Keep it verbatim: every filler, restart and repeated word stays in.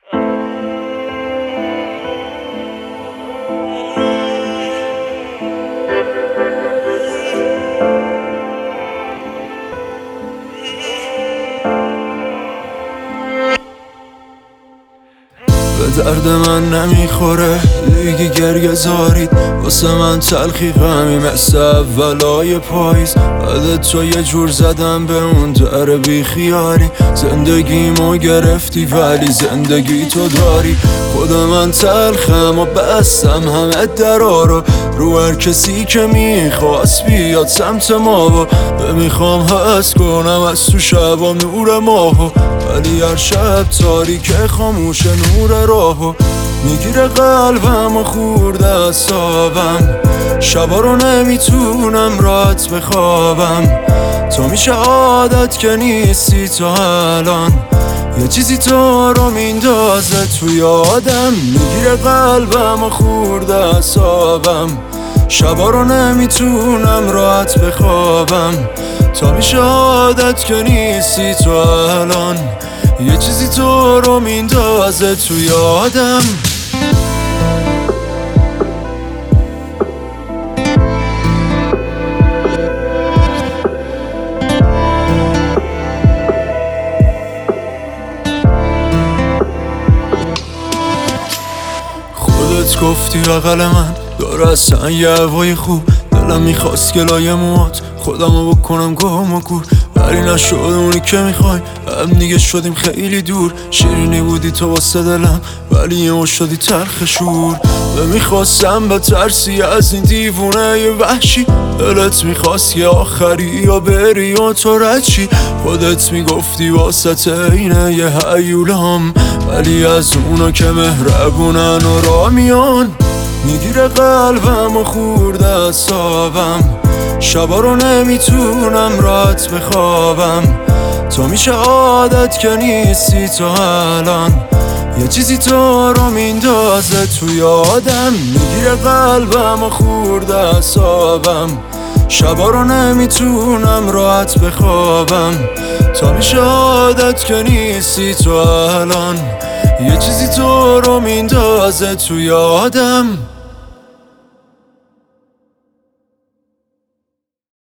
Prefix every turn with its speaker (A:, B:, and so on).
A: به درد من نمیخوره دیگه گریه زارید واسه من تلخی غمی مثل اولای پاییز. بعد تو یه جور زدم به اون در بیخیالی، زندگیمو گرفتی ولی زندگی تو داری. خود من تلخم و بستم همه درا رو رو هر کسی که میخواست بیاد سمت ما و نمیخوام حس کنم از تو شبام نور ماهو، ولی هر شب تاریک خاموش نور راهو میگیره قلبم و خورده اعصابم. شبا رو نمیتونم راحت بخوابم، تو میشه عادت که نیستی تو الان. یه چیزی تو رو میندازه توی آدم، میگیره قلبم و خورده اعصابم. شبا رو نمیتونم راحت بخوابم، تا میشه عادت که نیستی تو الان. یه چیزی تو رو میندازه توی آدم. خودت گفتی بغل من داره اصلا یه هوای خوب، دلم میخواست گلای موات خودمو بکنم گم و گور، ولی نشد اونی که میخوای. هم دیگه شدیم خیلی دور، شیرینی بودی تو واسه دلم ولی یه شدی تلخ شور. میخواستم به ترسی از این دیوونه یه وحشی، دلت میخواست یه آخری یا بری و تو رد چی. خودت میگفتی واسه اینه یه هیولام، ولی از اونا که مهربونن و را میان. میگیره قلبم و خورده اعصابم، شبا رو نمیتونم راحت بخوابم، تو میشه عادت که نیستی تو الان. یه چیزی تو رو میندازه توی آدم، میگیره قلبم و خورده اعصابم. شبا رو نمیتونم راحت بخوابم، تا میشه عادت که نیستی تو الان. یه چیزی تو رو میندازه توی آدم.